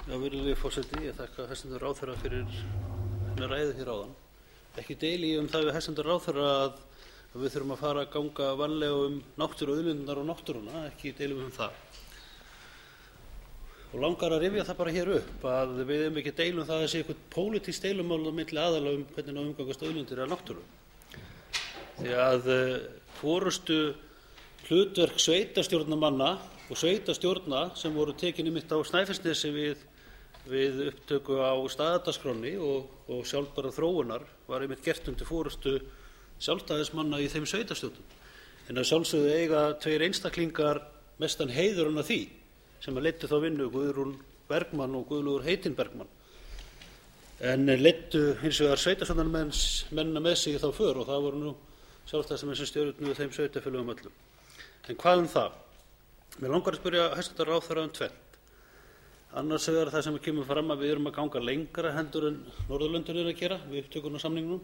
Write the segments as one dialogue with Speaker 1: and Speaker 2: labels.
Speaker 1: Virðulegi forseti, ég þakka hæstv. Ráðherra fyrir hennar ræðu hér áðan. Ekki deili ég það við hæstv. Ráðherra að við þurfum að fara að ganga varlega náttúruauðlindirnar og náttúruna, ekki deilum við það. Og langar að rifja það bara hér upp að við eigum ekki deilum það að það sé eitthvað pólitískt deilumál á milli aðala hvernig á umgangast auðlindir eða náttúru. Því að forystu hlutverk sveitarstjórnarmanna og sveitarstjórna sem voru tekin einmitt á Snæfellsnesi við upptöku á staðardagskránni og sjálfbærrar þróunar var einmitt gert undir forystu sjálfstæðismanna í þeim sveitarstjórnum. En að sjálfsögðu eiga tveir einstaklingar mestan heiðurinn af því sem leiddu þá vinnu, Guðrún Bergmann og Guðlaugur Heitinn Bergmann. En leiddu hins vegar sveitarstjórnarmennina með sig í þá för og það voru nú sjálfstæðismenn sem stjórnuðu þeim sveitarfélögum öllum. En hvað það? Mig langar að spyrja hæstv. Ráðherra tvennt. Annars vegar það sem kemur fram að við erum að ganga lengra heldur en Norðurlöndin að gera við upptökuna á samningnum.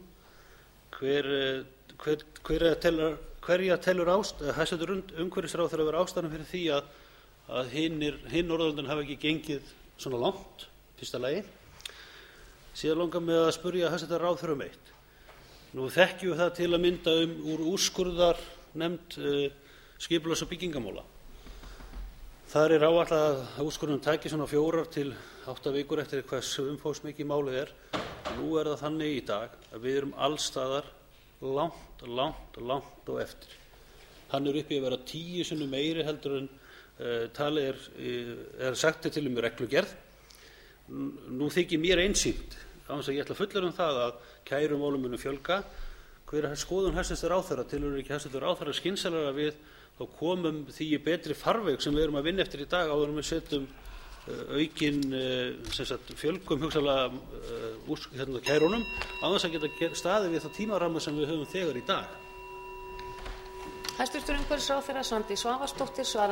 Speaker 1: Hverja telur hæstv. Umhverfisráðherra vera ástæðan fyrir því að hin Norðurlöndin hafa ekki gengið svona langt, fyrsta lagi. Síðan langar mig að spyrja hæstv. Ráðherra eitt. Nú þekkjum við það til að mynda úr úrskurðarnefnd skipulags- og byggingamála. Þar áætlað að úrskurðurinn taki svona 4 til 8 vikur eftir hversu umfangsmikið málið er. Nú það þannig í dag að við erum alls staðar langt og eftir. Hann uppi að vera 10 sinnum meiri heldur en talið sagt til reglugerð. Nú þykir mér einsýnt, án þess að ég ætla að fullyrða það að kærumálum munu fjölga. Hver skoðun hæstv. Ráðherra? Telur ekki hæstv. Ráðherra skynsamlegra að við þá komum því í betri farveg sem við erum að vinna eftir í dag áður en við setjum fjölgum hugsanlega kærunum án þess að geta staðið við þá tímaramma sem við höfum þegar í dag?
Speaker 2: Hæstv. Umhverfisráðherra Svandís Svavarsdóttir svarar.